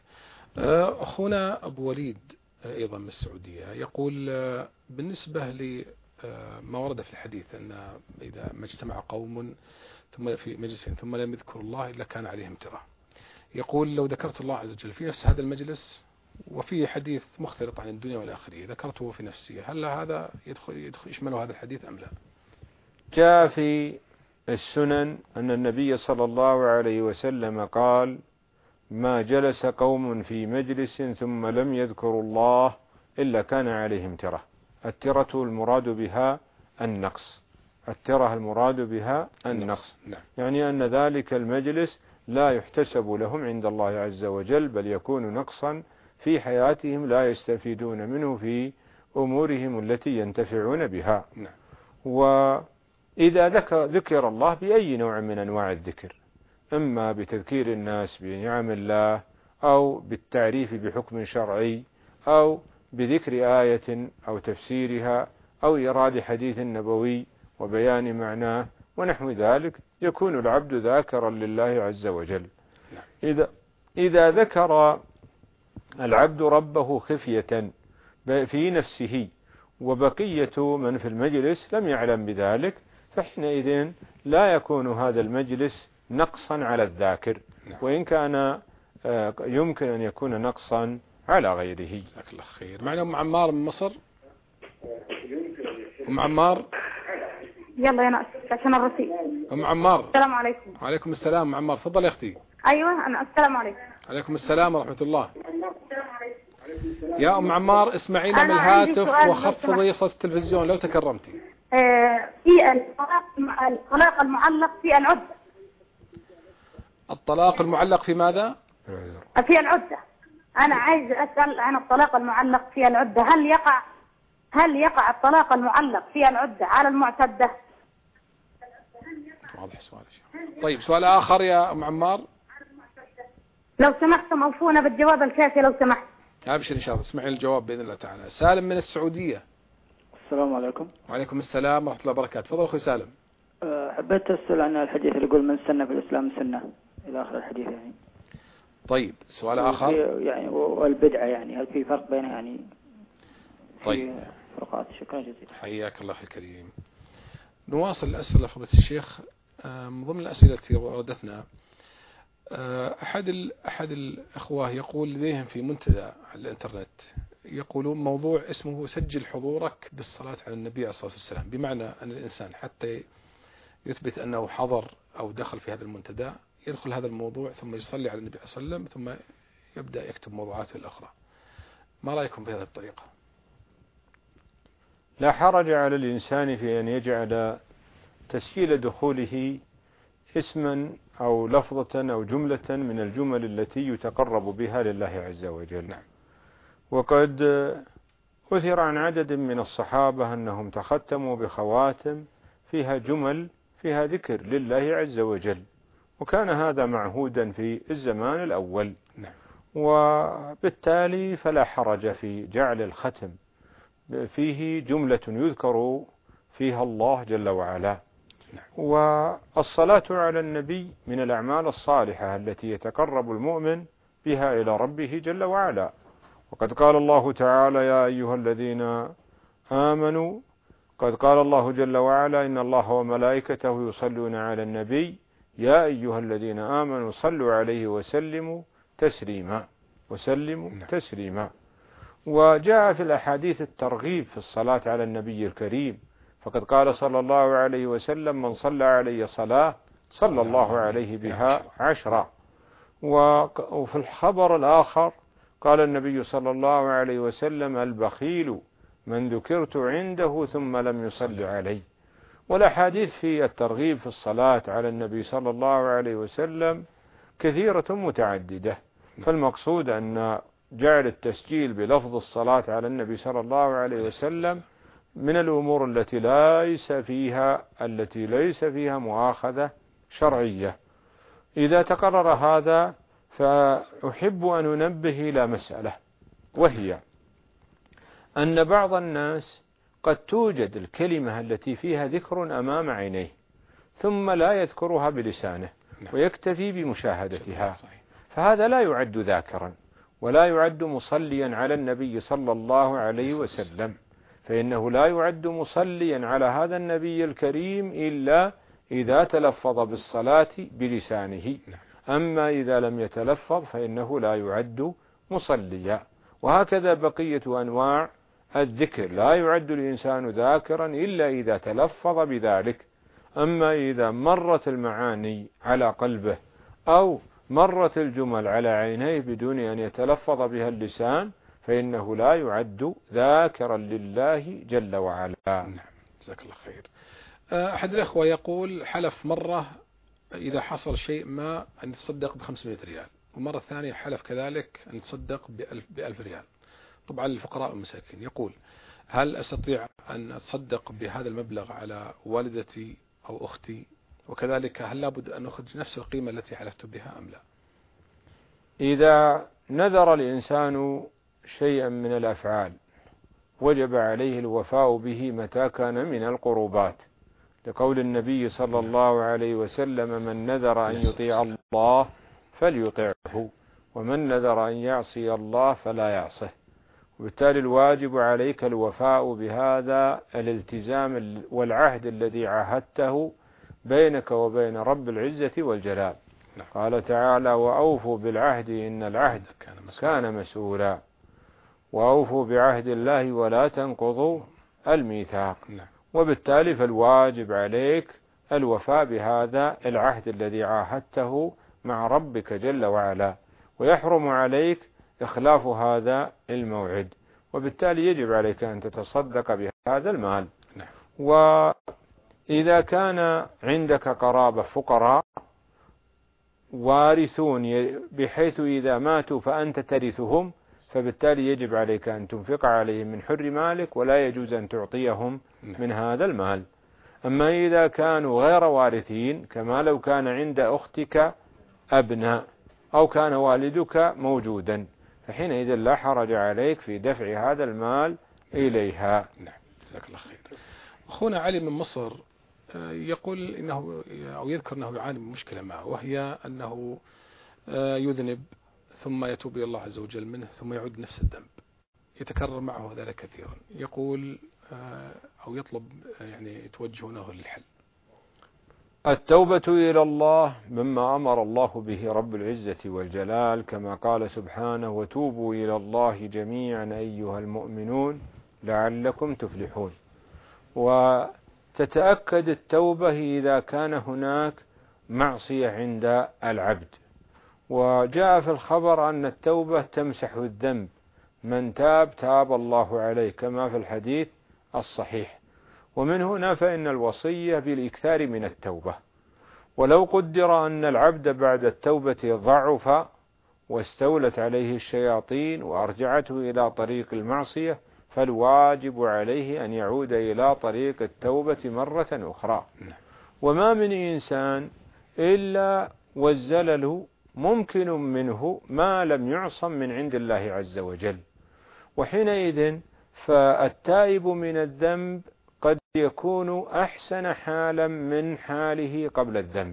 أخونا أبو وليد أيضا من السعودية يقول: بالنسبة لما ورد في الحديث أن إذا ما اجتمع قوم ثم في مجلس ثم لم يذكروا الله إلا كان عليهم ترى، يقول: لو ذكرت الله عز وجل في نفس هذا المجلس وفي حديث مختلط عن الدنيا والآخرة ذكرته في نفسي، هل هذا يدخل يدخل يشمله هذا الحديث أم لا؟ جاء في السنن أن النبي صلى الله عليه وسلم قال: ما جلس قوم في مجلس ثم لم يذكروا الله إلا كان عليهم ترة. الترة المراد بها النقص، الترة المراد بها النقص، يعني أن ذلك المجلس لا يحتسب لهم عند الله عز وجل، بل يكون نقصا في حياتهم لا يستفيدون منه في أمورهم التي ينتفعون بها. وإذا ذكر, ذكر الله بأي نوع من أنواع الذكر، إما بتذكير الناس بنعم الله، أو بالتعريف بحكم شرعي أو بذكر آية أو تفسيرها أو إيراد حديث نبوي وبيان معناه ونحو ذلك، يكون العبد ذاكرا لله عز وجل. إذا إذا ذكر العبد ربه خفية في نفسه وبقية من في المجلس لم يعلم بذلك، فحينئذ لا يكون هذا المجلس نقصا على الذاكر، وإن كان يمكن أن يكون نقصا على غيره. جزاك الله خير. معنا أم عمار من مصر. أم عمار يلا يا ناس عشان الرصيد. أم عمار السلام عليكم. وعليكم السلام. أم عمار تفضل يا أختي. أيوة أنا السلام عليكم. عليكم السلام ورحمة الله. يا أم عمار اسمعينا من الهاتف وخفضي صوت التلفزيون لو تكرمتي. آه في الطلاق المعلق في العدة. الطلاق المعلق في ماذا؟ في العدة. أنا عايز أسأل عن الطلاق المعلق في العدة، هل يقع هل يقع الطلاق المعلق في العدة على المعتدة؟ واضح سؤال. طيب سؤال آخر يا أم عمار. لو سمحتم أوفونا بالجواب الكافي لو سمحت. أبشر إن شاء الله اسمعي الجواب بإذن الله تعالى. سالم من السعودية. السلام عليكم. وعليكم السلام ورحمة الله وبركاته. تفضل أخي سالم. أه حبيت أسأل عن الحديث اللي يقول من سنة في الإسلام سنة إلى آخر الحديث يعني. طيب سؤال آخر. يعني والبدعة يعني هل في فرق بينها يعني؟ طيب. فرقات. شكرا جزيلا. حياك الله أخي الكريم. نواصل الأسئلة فضيلة الشيخ. من ضمن الأسئلة التي وردتنا أحد أحد الأخوة يقول لديهم في منتدى على الإنترنت يقولون موضوع اسمه سجل حضورك بالصلاة على النبي عليه الصلاة والسلام، بمعنى أن الإنسان حتى يثبت أنه حضر أو دخل في هذا المنتدى يدخل هذا الموضوع ثم يصلي على النبي صلى الله عليه وسلم ثم يبدأ يكتب موضوعاته الأخرى. ما رأيكم بهذه الطريقة؟ لا حرج على الإنسان في أن يجعل تسجيل دخوله اسما أو لفظة أو جملة من الجمل التي يتقرب بها لله عز وجل. نعم. وقد أثر عن عدد من الصحابة أنهم تختموا بخواتم فيها جمل فيها ذكر لله عز وجل، وكان هذا معهودا في الزمان الأول. نعم. وبالتالي فلا حرج في جعل الختم فيه جملة يذكر فيها الله جل وعلا. والصلاة على النبي من الأعمال الصالحة التي يتقرب المؤمن بها إلى ربه جل وعلا، وقد قال الله تعالى يا أيها الذين آمنوا، قد قال الله جل وعلا إن الله وملائكته يصلون على النبي يا أيها الذين آمنوا صلوا عليه وسلموا تسليما وسلموا تسليما. وجاء في الأحاديث الترغيب في الصلاة على النبي الكريم، فقد قال صلى الله عليه وسلم من صلى علي صلاة صلى الله عليه بها عشرة. وفي الخبر الآخر قال النبي صلى الله عليه وسلم البخيل من ذكرت عنده ثم لم يصل علي. والأحاديث في الترغيب في الصلاة على النبي صلى الله عليه وسلم كثيرة متعددة، فالمقصود أن جعل التسجيل بلفظ الصلاة على النبي صلى الله عليه وسلم من الأمور التي ليس فيها التي ليس فيها مؤاخذة شرعية. إذا تقرر هذا فأحب أن أنبه إلى مسألة، وهي أن بعض الناس قد توجد الكلمة التي فيها ذكر أمام عينيه ثم لا يذكرها بلسانه ويكتفي بمشاهدتها، فهذا لا يعد ذاكرا ولا يعد مصليا على النبي صلى الله عليه وسلم، فإنه لا يعد مصليا على هذا النبي الكريم إلا إذا تلفظ بالصلاة بلسانه، أما إذا لم يتلفظ فإنه لا يعد مصليا. وهكذا بقية أنواع الذكر لا يعد الإنسان ذاكرا إلا إذا تلفظ بذلك، أما إذا مرت المعاني على قلبه أو مرت الجمل على عينيه بدون أن يتلفظ بها اللسان فإنه لا يعد ذاكرا لله جل وعلا. نعم جزاك الله خير. أحد الأخوة يقول حلف مرة إذا حصل شيء ما أن يتصدق بخمسمائة ريال، ومرة ثانية حلف كذلك أن يتصدق بألف, بألف ريال طبعا للفقراء والمساكين. يقول هل أستطيع أن أتصدق بهذا المبلغ على والدتي أو أختي، وكذلك هل لابد أن أخرج نفس القيمة التي حلفت بها أم لا؟ إذا نذر الإنسان شيئا من الأفعال وجب عليه الوفاء به متى كان من القربات، لقول النبي صلى الله عليه وسلم: من نذر أن يطيع الله فليطعه، ومن نذر أن يعصي الله فلا يعصه. وبالتالي الواجب عليك الوفاء بهذا الالتزام والعهد الذي عاهدته بينك وبين رب العزة والجلال. قال تعالى: وأوفوا بالعهد إن العهد كان مسؤولا، وأوفوا بعهد الله ولا تنقضوا الميثاق. وبالتالي فالواجب عليك الوفاء بهذا العهد الذي عاهدته مع ربك جل وعلا، ويحرم عليك إخلاف هذا الموعد، وبالتالي يجب عليك أن تتصدق بهذا المال. وإذا كان عندك قرابة فقراء وارثون بحيث إذا ماتوا فأنت ترثهم، فبالتالي يجب عليك أن تنفق عليهم من حر مالك، ولا يجوز أن تعطيهم من هذا المال. أما إذا كانوا غير وارثين، كما لو كان عند أختك أبناء أو كان والدك موجودا، فحينئذ لا حرج عليك في دفع هذا المال إليها. نعم، جزاك الله خير. أخونا علي من مصر يقول إنه أو يذكر أنه يعاني من مشكلة معه، وهي أنه يذنب ثم يتوب إلى الله عز وجل منه ثم يعود نفس الذنب، يتكرر معه ذلك كثيرا. يقول أو يطلب يعني توجهونه للحل. التوبة إلى الله مما أمر الله به رب العزة والجلال، كما قال سبحانه: وتوبوا إلى الله جميعا أيها المؤمنون لعلكم تفلحون. وتتأكد التوبة إذا كان هناك معصية عند العبد، وجاء في الخبر أن التوبة تمسح الذنب، من تاب تاب الله عليه، كما في الحديث الصحيح. ومن هنا فإن الوصية بالإكثار من التوبة. ولو قدر أن العبد بعد التوبة ضعف واستولت عليه الشياطين وأرجعته إلى طريق المعصية، فالواجب عليه أن يعود إلى طريق التوبة مرة أخرى. وما من إنسان إلا والزلل ممكن منه ما لم يعصم من عند الله عز وجل، وحينئذ فالتائب من الذنب قد يكون أحسن حالا من حاله قبل الذنب.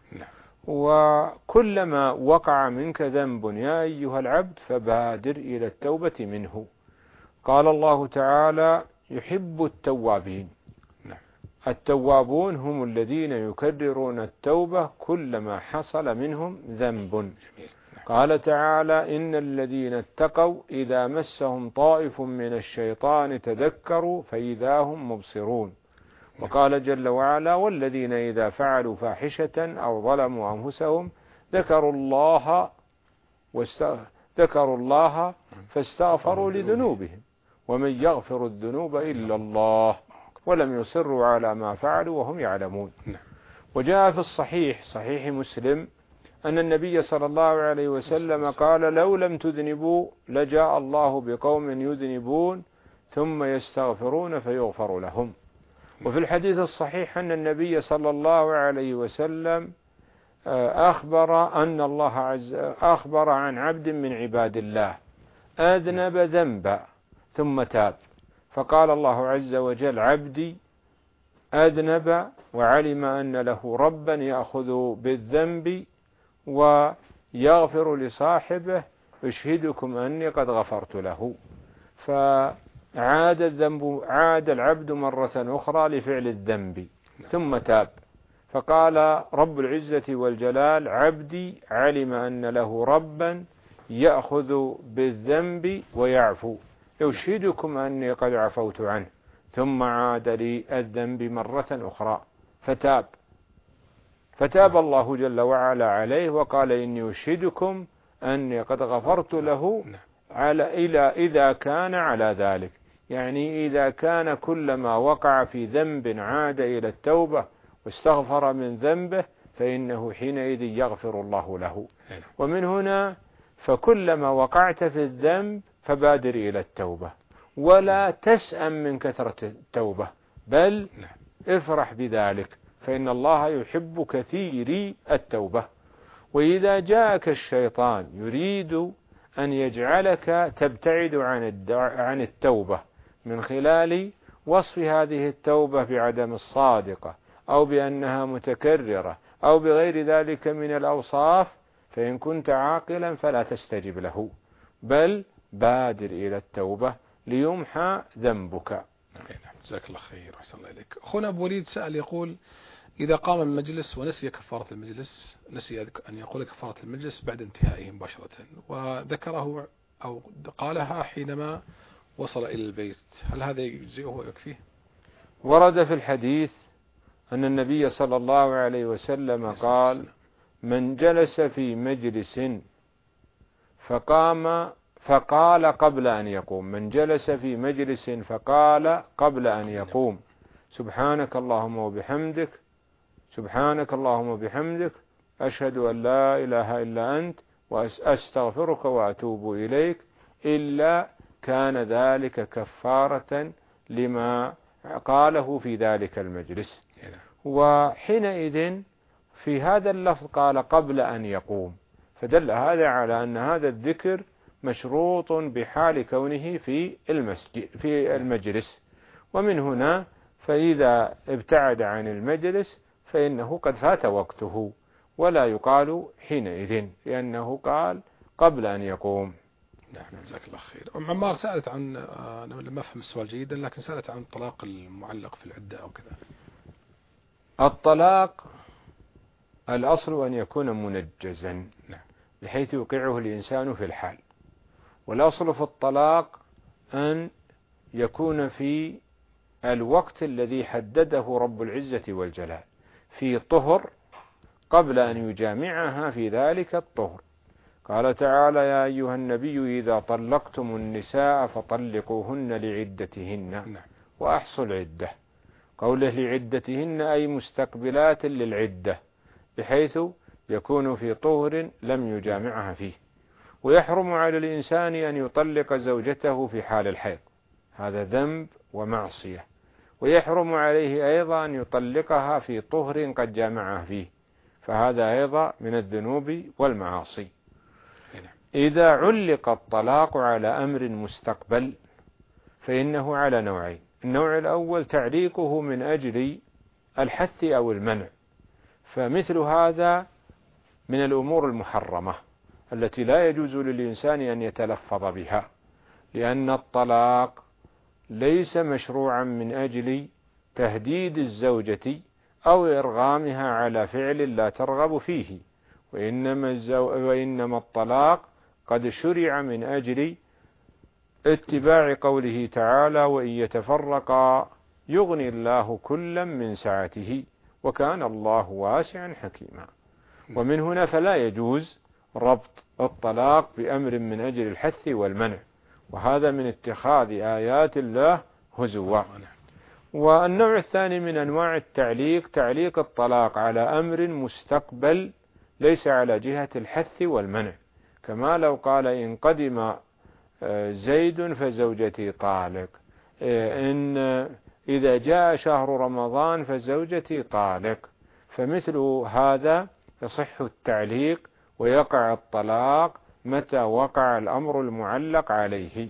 وكلما وقع منك ذنب يا أيها العبد فبادر إلى التوبة منه. قال الله تعالى: يحب التوابين. التوابون هم الذين يكررون التوبة كلما حصل منهم ذنب. قال تعالى: إن الذين اتقوا إذا مسهم طائف من الشيطان تذكروا فإذا هم مبصرون. وقال جل وعلا: والذين إذا فعلوا فاحشة أو ظلموا أنفسهم ذكروا الله ذكروا الله فاستغفروا لذنوبهم ومن يغفر الذنوب إلا الله ولم يصروا على ما فعلوا وهم يعلمون. وجاء في الصحيح صحيح مسلم أن النبي صلى الله عليه وسلم قال: لو لم تذنبوا لجاء الله بقوم يذنبون ثم يستغفرون فيغفر لهم. وفي الحديث الصحيح أن النبي صلى الله عليه وسلم أخبر أن الله عز أخبر عن عبد من عباد الله أذنب ذنبا ثم تاب، فقال الله عز وجل: عبدي أذنب وعلم أن له ربا يأخذ بالذنب ويغفر لصاحبه، أشهدكم أني قد غفرت له. فعاد الذنب عاد العبد مرة أخرى لفعل الذنب ثم تاب، فقال رب العزة والجلال: عبدي علم أن له ربا يأخذ بالذنب ويعفو، أشهدكم أني قد عفوت عنه، ثم عاد لي الذنب مرة أخرى فتاب فتاب الله جل وعلا عليه وقال: إني أشهدكم أني قد غفرت له على إلى إذا كان على ذلك، يعني إذا كان كلما وقع في ذنب عاد إلى التوبة واستغفر من ذنبه فإنه حينئذ يغفر الله له. ومن هنا فكلما وقعت في الذنب فبادر إلى التوبة، ولا تسأم من كثرة التوبة، بل افرح بذلك، فإن الله يحب كثيري التوبة. وإذا جاءك الشيطان يريد أن يجعلك تبتعد عن عن التوبة من خلال وصف هذه التوبة بعدم الصادقة أو بأنها متكررة أو بغير ذلك من الأوصاف، فإن كنت عاقلا فلا تستجب له، بل بادر إلى التوبة ليمحى ذنبك. جزاك الله خير وأحسن الله إليك. أخونا أبو وليد سأل يقول: إذا قام المجلس ونسي كفارة المجلس، نسي أن يقول كفارة المجلس بعد انتهائه مباشرة، وذكره أو قالها حينما وصل إلى البيت، هل هذا يجزئه ويكفيه؟ ورد في الحديث أن النبي صلى الله عليه وسلم قال: من جلس في مجلس فقام فقال قبل أن يقوم، من جلس في مجلس فقال قبل أن يقوم سبحانك اللهم وبحمدك، سبحانك اللهم وبحمدك، أشهد أن لا إله إلا أنت، وأستغفرك وأتوب إليك، إلا كان ذلك كفارة لما قاله في ذلك المجلس. وحينئذ في هذا اللفظ قال قبل أن يقوم، فدل هذا على أن هذا الذكر مشروط بحال كونه في المسجد في المجلس، ومن هنا فإذا ابتعد عن المجلس فإنه قد فات وقته، ولا يقال حينئذ، لأنه قال قبل أن يقوم. نعم جزاك الله خير. أم عمار سألت عن، أنا لم أفهم السؤال جيدا، لكن سألت عن الطلاق المعلق في العدة أو كذا. الطلاق الأصل أن يكون منجزا، نعم، بحيث يوقعه الإنسان في الحال، والأصل في الطلاق أن يكون في الوقت الذي حدده رب العزة والجلال، في طهر قبل أن يجامعها في ذلك الطهر. قال تعالى: يا أيها النبي إذا طلقتم النساء فطلقوهن لعدتهن وأحصوا العدة. قوله لعدتهن أي مستقبلات للعدة، بحيث يكون في طهر لم يجامعها فيه. ويحرم على الإنسان أن يطلق زوجته في حال الحيض، هذا ذنب ومعصية. ويحرم عليه أيضا أن يطلقها في طهر قد جامعها فيه، فهذا أيضا من الذنوب والمعاصي. إذا علق الطلاق على أمر مستقبل فإنه على نوعين: النوع الأول تعليقه من أجل الحث أو المنع، فمثل هذا من الأمور المحرمة التي لا يجوز للإنسان أن يتلفظ بها، لأن الطلاق ليس مشروعا من أجل تهديد الزوجة أو إرغامها على فعل لا ترغب فيه، وإنما, الزو... وإنما الطلاق قد شرع من أجل اتباع قوله تعالى: وإن يتفرقا يغني الله كلا من سعته وكان الله واسعا حكيما. ومن هنا فلا يجوز ربط الطلاق بأمر من أجل الحث والمنع، وهذا من اتخاذ آيات الله هزوا. والنوع الثاني من أنواع التعليق تعليق الطلاق على أمر مستقبل ليس على جهة الحث والمنع، كما لو قال: إن قدم زيد فزوجتي طالق، إن إذا جاء شهر رمضان فزوجتي طالق، فمثل هذا يصح التعليق ويقع الطلاق متى وقع الأمر المعلق عليه.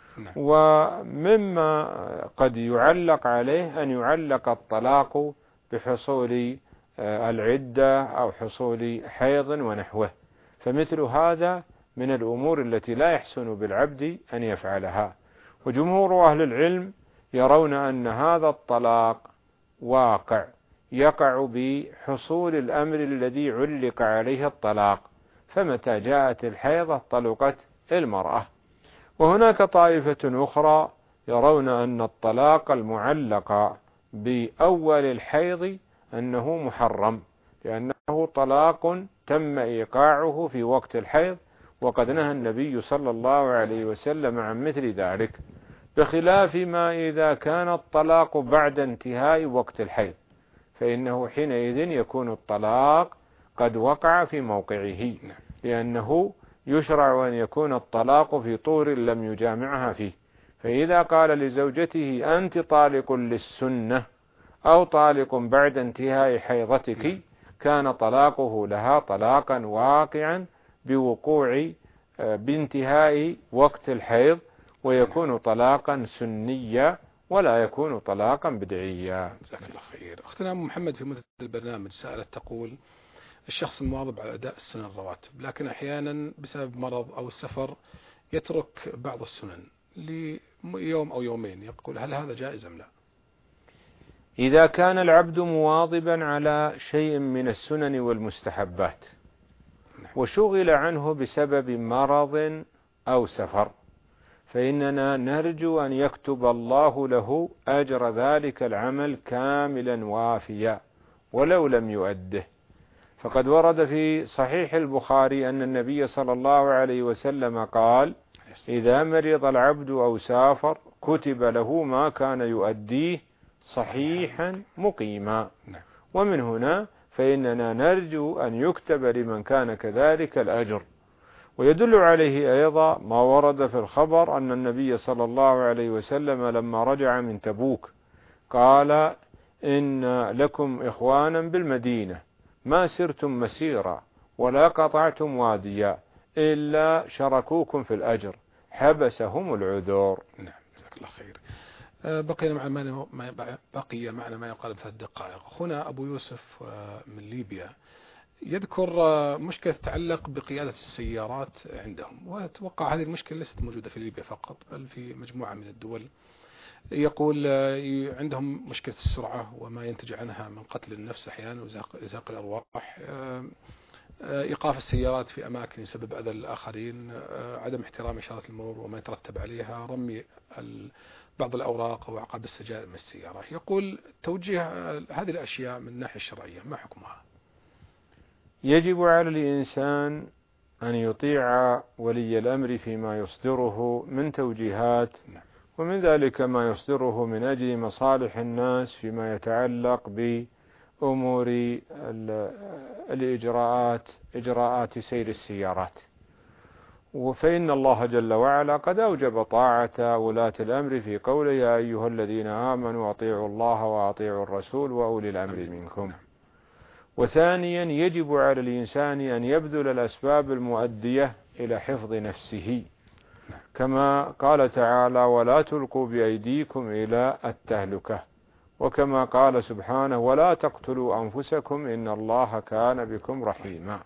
ومما قد يعلق عليه أن يعلق الطلاق بحصول العدة أو حصول حيض ونحوه، فمثل هذا من الأمور التي لا يحسن بالعبد أن يفعلها. وجمهور أهل العلم يرون أن هذا الطلاق واقع يقع بحصول الأمر الذي علق عليه الطلاق، فمتى جاءت الحيضة طلقت المرأة. وهناك طائفة أخرى يرون أن الطلاق المعلق بأول الحيض أنه محرم، لأنه طلاق تم إيقاعه في وقت الحيض، وقد نهى النبي صلى الله عليه وسلم عن مثل ذلك، بخلاف ما إذا كان الطلاق بعد انتهاء وقت الحيض، فإنه حينئذ يكون الطلاق قد وقع في موقعه، لأنه يشرع أن يكون الطلاق في طور لم يجامعها فيه. فإذا قال لزوجته: أنت طالق للسنة أو طالق بعد انتهاء حيضتك، كان طلاقه لها طلاقا واقعا بوقوع بانتهاء وقت الحيض، ويكون طلاقا سنيا ولا يكون طلاقا بدعيا. جزاك الله خير. أختنا أم محمد في مدة البرنامج سألت تقول: الشخص المواظب على أداء السنن الرواتب، لكن أحيانا بسبب مرض أو السفر يترك بعض السنن ليوم أو يومين، يقول هل هذا جائز أم لا؟ إذا كان العبد مواظبا على شيء من السنن والمستحبات وشغل عنه بسبب مرض أو سفر، فإننا نرجو أن يكتب الله له أجر ذلك العمل كاملا وافيا ولو لم يؤده. فقد ورد في صحيح البخاري أن النبي صلى الله عليه وسلم قال: إذا مرض العبد أو سافر كتب له ما كان يؤديه صحيحا مقيما. ومن هنا فإننا نرجو أن يكتب لمن كان كذلك الأجر. ويدل عليه أيضا ما ورد في الخبر أن النبي صلى الله عليه وسلم لما رجع من تبوك قال: إن لكم إخوانا بالمدينة ما سرتم مسيرا ولا قطعتم واديا إلا شركوكم في الأجر حبسهم العذور. نعم، جزاك الله خير. بقي معنا ما بقي معنا ما يقال بثلاث دقائق. هنا أبو يوسف من ليبيا يذكر مشكلة تتعلق بقيادة السيارات عندهم، وأتوقع هذه المشكلة ليست موجودة في ليبيا فقط بل في مجموعة من الدول. يقول عندهم مشكلة السرعة وما ينتج عنها من قتل النفس أحيانا وإزهاق الأرواح، إيقاف السيارات في أماكن يسبب أذى للآخرين، عدم احترام إشارات المرور وما يترتب عليها، رمي بعض الأوراق وعقاب السجائر من السيارة. يقول توجيه هذه الأشياء من الناحية الشرعية ما حكمها؟ يجب على الإنسان أن يطيع ولي الأمر فيما يصدره من توجيهات، ومن ذلك ما يصدره من أجل مصالح الناس فيما يتعلق بأمور الإجراءات إجراءات سير السيارات. فإن الله جل وعلا قد أوجب طاعة ولاة الأمر في قوله: يا أيها الذين آمنوا أطيعوا الله وأطيعوا الرسول وأولي الأمر منكم. وثانيا يجب على الإنسان أن يبذل الأسباب المؤدية إلى حفظ نفسه، كما قال تعالى: ولا تلقوا بأيديكم إلى التهلكة، وكما قال سبحانه: ولا تقتلوا أنفسكم إن الله كان بكم رحيما.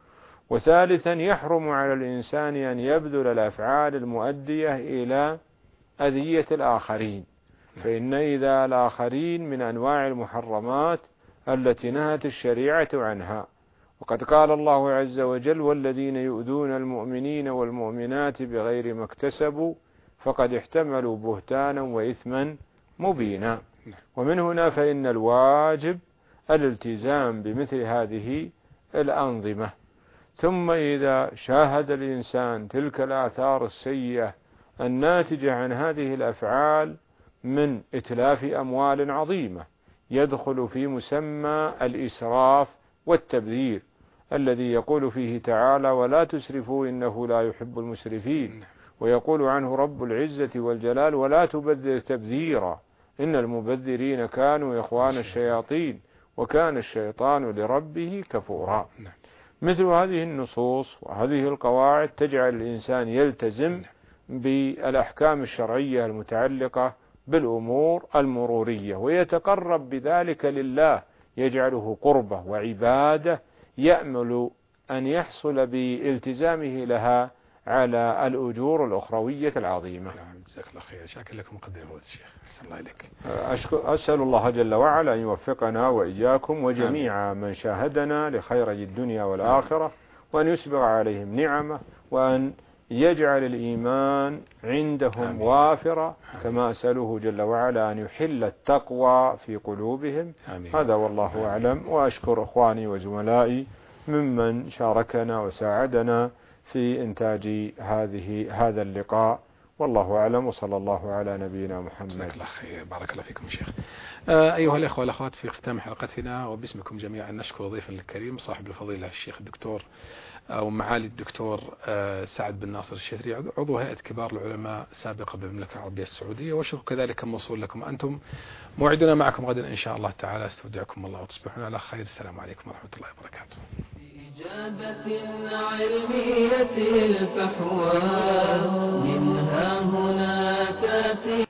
وثالثا يحرم على الإنسان أن يبذل الأفعال المؤدية إلى أذية الآخرين، فإن إذا الآخرين من أنواع المحرمات التي نهت الشريعة عنها. وقد قال الله عز وجل: والذين يؤذون المؤمنين والمؤمنات بغير ما اكتسبوا فقد احتملوا بهتانا وإثما مبينا. ومن هنا فإن الواجب الالتزام بمثل هذه الأنظمة. ثم إذا شاهد الإنسان تلك الآثار السيئة الناتجة عن هذه الأفعال من إتلاف أموال عظيمة يدخل في مسمى الإسراف والتبذير الذي يقول فيه تعالى: ولا تسرفوا إنه لا يحب المسرفين. ويقول عنه رب العزة والجلال: ولا تبذر تبذيرا إن المبذرين كانوا إخوان الشياطين وكان الشيطان لربه كفورا. مثل هذه النصوص وهذه القواعد تجعل الإنسان يلتزم بالأحكام الشرعية المتعلقة بالأمور المرورية ويتقرب بذلك لله، يجعله قربة وعبادة يأمل أن يحصل بالتزامه لها على الأجور الأخروية العظيمة. نعم، جزاك الله خير. شاكر لكم مقدم هو الشيخ. أحسن الله إليك. أسأل الله جل وعلا أن يوفقنا وإياكم وجميع من شاهدنا لخيري الدنيا والآخرة، وأن يسبغ عليهم نعمة، وأن يجعل الإيمان عندهم آمين. وافرا، كما أسأله جل وعلا أن يحل التقوى في قلوبهم. آمين. هذا والله أعلم. وأشكر إخواني وزملائي ممن شاركنا وساعدنا في إنتاج هذه هذا اللقاء، والله أعلم، وصلى الله على نبينا محمد. جزاك الله خير، بارك الله فيكم شيخ. آه أيها الأخوة والأخوات، في ختام حلقتنا وباسمكم جميعا نشكر ضيفنا الكريم صاحب الفضيلة الشيخ الدكتور أو معالي الدكتور آه سعد بن ناصر الشهري، عضو هيئة كبار العلماء سابقا بالمملكة العربية السعودية، وشكر كذلك موصول لكم أنتم. موعدنا معكم غدا إن شاء الله تعالى. استودعكم الله وتصبحون على خير. السلام عليكم ورحمة الله وبركاته. إجابة علمية الفحوى منها هنا تأتي